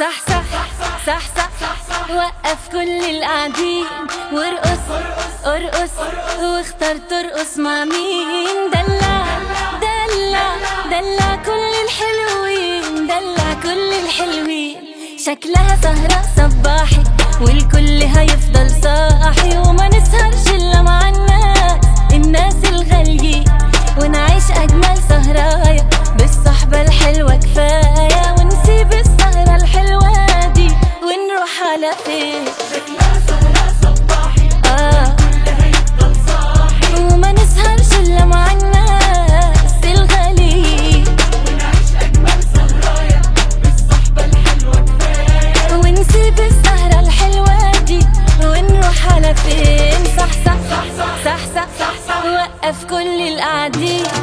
صح صح صح صح وقف كل القاعدين وارقص ارقص واختار ترقص مع مين. دلع دلع دلع كل الحلوين، دلع كل الحلوين. شكلها سهرة صباحي والكل هيفضل صاحي، وما نسهرش إلا مع الناس الغاليين، ونعيش أجمل سهرايا بالصحبة الحلوة كفاية، ونسيب السهرة الحلوة دي ونروح على فين. شكلها سهرة صباحي والكل هيفضل صاحي، وما نسهرش إلا مع الناس الغاليين، ونعيش أجمل سهرايا بالصحبة الحلوة كفاية، ونسيب السهرة الحلوة دي ونروح على فين. صح صح صح صح صح وقف كل القاعدين